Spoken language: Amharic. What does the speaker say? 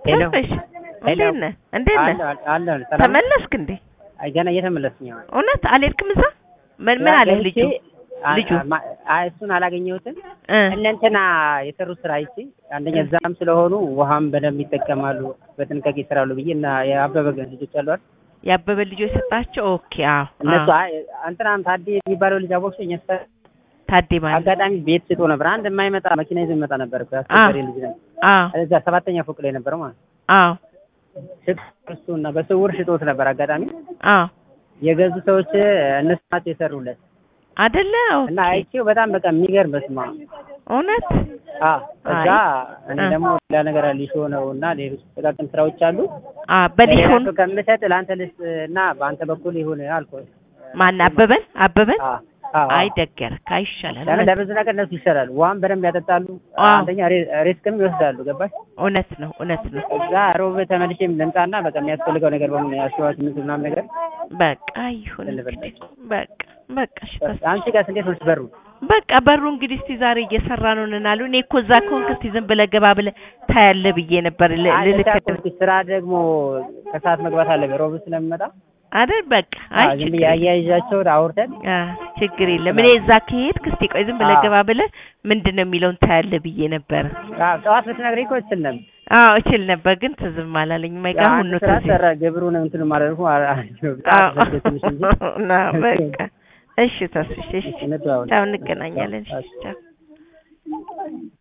ሄሎ ሄሎ እንዴት ነህ? አለ ተመለስክ እንዴ? ገና እየተመለስኩኝ ነው። እውነት አልሄድክም እዛ? ምን አለ ልጁ? እሱን አላገኘሁትም። እንትና የሰሩት ስራ አይቼ አንደኛ እዛም ስለሆኑ ውሃም በደንብ ይጠቀማሉ በጥንቃቄ ይሰራሉ ብዬና የአበበ ልጆች አሉ አይደል? የአበበ ልጆች ሰጣቸው። ኦኬ አዎ። እነሱ እንትናም ታዴ የሚባለው ልጅ አወቅሽኝ? ታዴ ማለት አጋጣሚ ቤት ስጦ ነበር። አንድ የማይመጣ መኪና ይዞ ይመጣ ነበር እኮ ያስቸገረ ልጅ ነው። እዛ 7ኛ ፎቅ ላይ ነበር ማለት አዎ። እሱና በስውር ሽጦት ነበር አጋጣሚ። የገዙ ሰዎች እነሱ ናቸው የሰሩለት አይደለ? እና አይቼው በጣም በቃ የሚገርም በስማ እውነት እዛ እኔ ደግሞ ሌላ ነገር ሊሾ ነውና ሌሎች ጥቃቅን ስራዎች አሉ። በሊሾን ከምሰጥ ለአንተ ልስ እና በአንተ በኩል ይሁን አልኩህ። ማን አበበን አይ ደገር ካይሻላል ለብዙ ነገር እነሱ ይሻላሉ። ውሃም በደንብ ያጠጣሉ። አንደኛ ሪስክም ይወስዳሉ። ገባሽ? እውነት ነው። እዛ ሮብ ተመልሼም ልምጣና በቃ የሚያስፈልገው ነገር በሙሉ ያሽዋት ምናምን ነገር በቃ ይሁን። በቃ አንቺ ጋር እንዴት ነው በሩ? በቃ በሩ እንግዲህ እስቲ ዛሬ እየሰራ ነው እንናሉ። እኔ እኮ እዛ ከሆንክ እስቲ ዝም ብለህ ገባ ብለህ ታያለህ ብዬ ነበር። ልልከት ስራ ደግሞ ከሰዓት መግባት አለበት ሮብ ስለምመጣ አይደል? በቃ አይ ዝም ያያይዛቸው አውርተን ችግር የለም። እኔ እዛ ከሄድክ እስቲ ቆይ ዝም ብለህ ገባ ብለህ ምንድነው የሚለውን ታያለህ ብዬ ነበር። ጠዋት ብትነግረኝ እኮ እችል ነበር። እችል ነበር ግን ትዝም አላለኝ። ማይጋ ሁሉ ተሰራ ግብሩን እንትን ማለት ነው። በቃ እሺ ተስፍሽ እሺ፣ ታው እንገናኛለን። እሺ